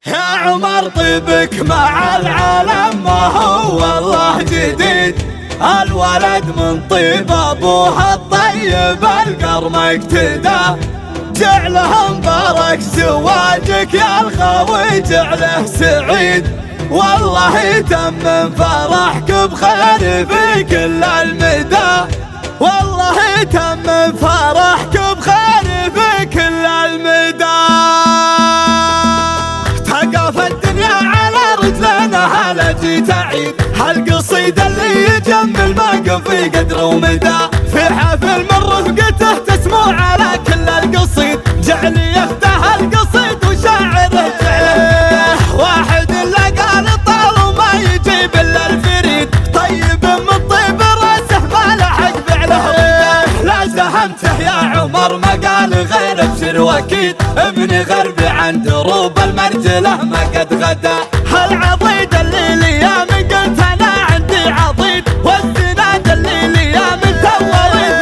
يا عمر طيبك مع العالم ما هو والله جديد، الولد من طيب ابوها الطيب القرم اقتدى، جعله مبارك زواجك يا الخوي جعله سعيد، والله يتمم فرحك بخير في كل المدى، والله يتمم فرحك بخير في كل المدى. تقف الدنيا على رجلنا هلا جيت عيد، هالقصيدة اللي يجمل ما قفي قدر ومدى، في حفل من رفقته تسمو على كل القصيد، جعل يفتح القصيد وشاعره جعله واحد الا قال طال وما يجيب الا الفريد، طيب من طيب راسه ما لحق فعله رده، لا زهمته يا عمر ما قال غير ابشر واكيد، ابن غربي عن دروب المرجله ما قد غدا، هالعضيد الليلي يا من قلت انا عندي عضيد، والزناد الليلي يا من توريد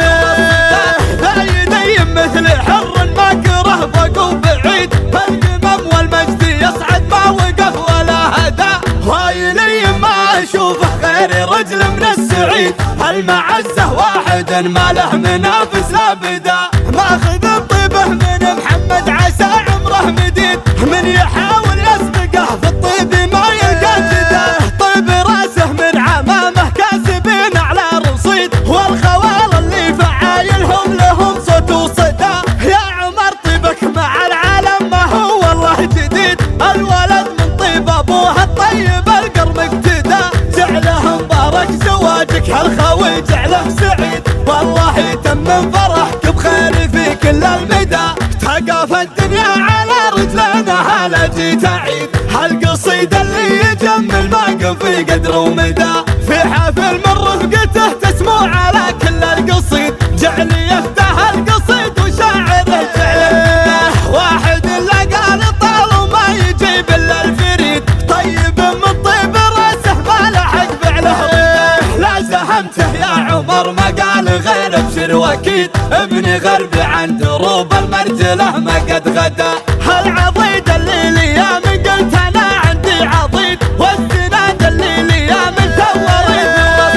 لا يدين مثل حر ما كره فوق وبعيد، القمم والمجد يصعد ما وقف ولا هدى، وايلي ما اشوفه غير رجل من السعيد، المعزه واحد ما له منافس لا بدا، ماخذ بطيبه من محمد عسى عمره مديد، من يحاول يسبقه في الطيب ما يلقى جده، طيب راسه من عمامه كاسبين على رصيد، والخوال اللي فعايلهم لهم صوت وصدى، يا عمر طيبك مع العالم ما هو والله جديد، الولد من طيب ابوها الطيب القرم اقتدى، جعله مبارك زواجك هالخوي جعله سعيد، والله يتمم فرحك بخير في كل المدى. تقف الدنيا على رجلنا هلا جيت عيد، هالقصيدة اللي يجمل ما قفي قدر ومدى، في حفل من رفقته تسمو على كل القصيد، جعل يفتح القصيد وشاعره جعله واحد الا قال طال وما يجيب الا الفريد، طيب من طيب راسه ما لحق فعله رده، لا زهمته يا عمر ما قال غير ابشر واكيد، ابن غربي عن دروب المرجله ما قد غدا، هالعضيد الليلي يا من قلت انا عندي عضيد، والزناد الليلي يا من توريد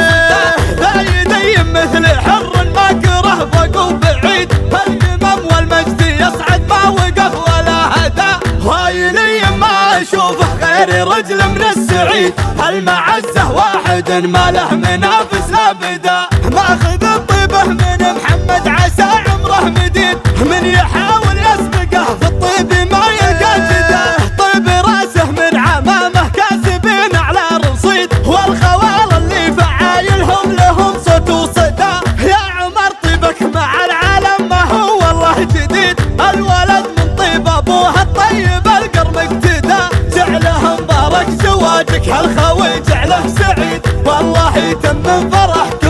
لا يدين مثل حر ما كره فوق وبعيد، القمم والمجد يصعد ما وقف ولا هدى، وايلي ما اشوفه غير رجل من السعيد، المعزه واحد ما له منافس لا بدا، ماخذ بطيبه من محمد عسى عمره مديد، من يحاول يسبقه في الطيب ما يلقى جده، طيب راسه من عمامه كاسبين على رصيد، والخوال اللي فعايلهم لهم صوت وصدى، يا عمر طيبك مع العالم ما هو والله جديد، الولد من طيب ابوها الطيب القرم اقتدى، جعله مبارك زواجك هالخوي جعله سعيد، والله يتمم فرحك